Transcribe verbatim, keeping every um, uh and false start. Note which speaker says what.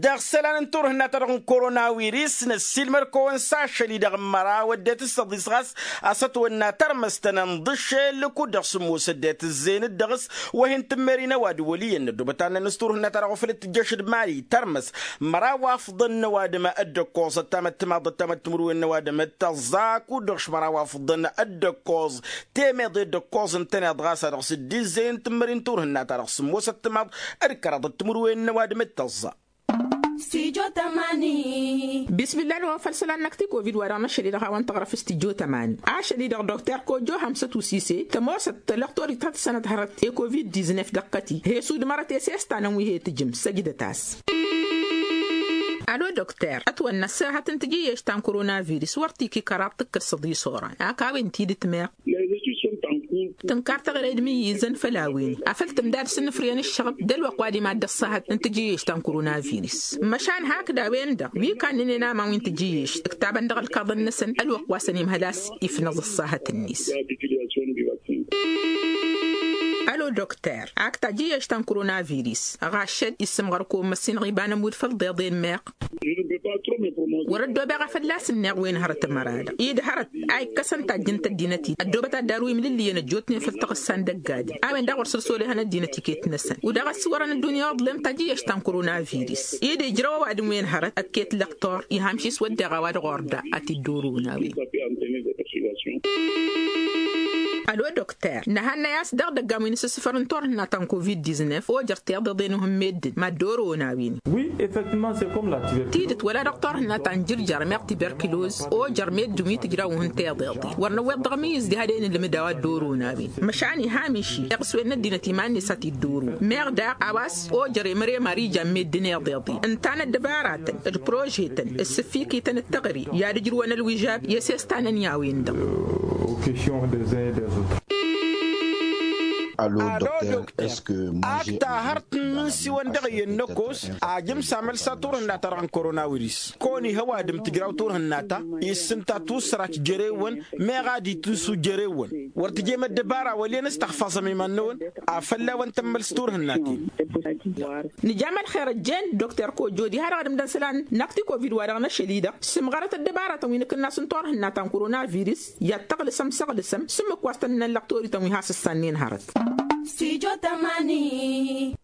Speaker 1: داغسلان نتور هنا ترغن كورونا ويريس نسيل مركون ساشا لي داغ مرا ودات الصديس غاس أسطو النا ترمستنا نضش لكو دغسمو سدات الزين الدغس وهن تمارين واد ولي الندو بتانا نستور هنا ترغن فلت جشد مالي ترمس مرا وافضن نوادم الدكوز التامت تماض التامت تمرو النوادم التزاك ودغش مرا وافضن الدكوز تيمي ضد الدكوز انتنا دغاس دغس الديزين تمارين تور هنا ترغن سمو ستماض الكراد تمرو النوادم التزاك
Speaker 2: استيجو تماني.
Speaker 3: بسم الله الوفا سلان نكتي كوفيد ورانا شديد غوان تغرف استيجو تماني عاش شديد دكتور كوجو همسة وسيسي تموسط تلقطوري تات سنة هرت كوفيد تسعطعش دقتي هي سود مرات يسيستانا وهي تجم سجدة تاس. الو دكتور اتوى النساحة تنتجي يشتان كورونا فيروس ورتيكي كرابتك الصدي صورة اكاوين تيدي تماق تنكارت غير ادمي يزن فلاوين افلت مدار سنفريان الشغب دل وقوادي مادة الصحة انتجي يشتان كورونا فيروس مشان هكذا وين ده وي كان نينا ما وين تجيش كتابا دغل كاظ النسن الوقوا سنيم هلاس يفنظ الصحة النيس. الو دكتور اكتا جي يشتان كورونا فيروس غاشد اسم غركو مسين غيبانا مود فالضيضين ماق وردو بغا فلاس النغ وين هرت مرادة ايد هرت اي كسن تاجنت الدينتي الدوبة داروي من اللي ينجوتني فلتق الساندق قادي اوين داغر سرسولي هنا الدينتي كيت نسن وداغ السوران الدنيا ظلم تاجي يشتان كورونا فيروس ايد يجروا وعد وين هرت اكيت لقطور يهامشي سود داغا واد غوردا اتي الدوروناوي. الو دكتور نهانا ياس دغ دغ من سفر نتور ناتان كوفيد تسعطعش او جرتي ضدينهم ميد ما دورونا وين
Speaker 4: وي ايفيكتيفمون سي كوم لا
Speaker 3: تيدت ولا دكتور ناتان جرجر ميق تبركلوز او جرميد دومي تجراو هنتي ضيضي ورنا ويد دغميز دي هادين اللي مداوا دورونا وين مشاني هامشي يقسو ان دينتي ماني ساتي دورو ميق دا اواس او جري مري ماري جاميد دنيا ضيضي انتان الدبارات البروجيت السفيكي تن التغري يا رجلو انا الوجاب يسيستان نياوين دم
Speaker 4: question des uns et des autres.
Speaker 5: Allô, docteur, est-ce que manger...
Speaker 1: أكتا هرت نسي وندغي النكوس عجم سامل ساتور الناتا ران كورونا ويريس كوني هوا دم تجراو تور الناتا يسنتا توسراك جريون ما غادي توسو جريون ورتجي مدبارا ولي نستخفص ميمانون أفلا وانتمل ستور الناتي
Speaker 3: نجامل خير الجن دكتور كوجو دي هرا غدم دنسلان نكتي كوفيد ورانا شديدة سمغارة الدبارة توين كنا سنتور الناتا كورونا فيروس يتقل سم سغل سم سم كواستن اللقطوري توين هاس السنين هرت
Speaker 2: استيجو تماني.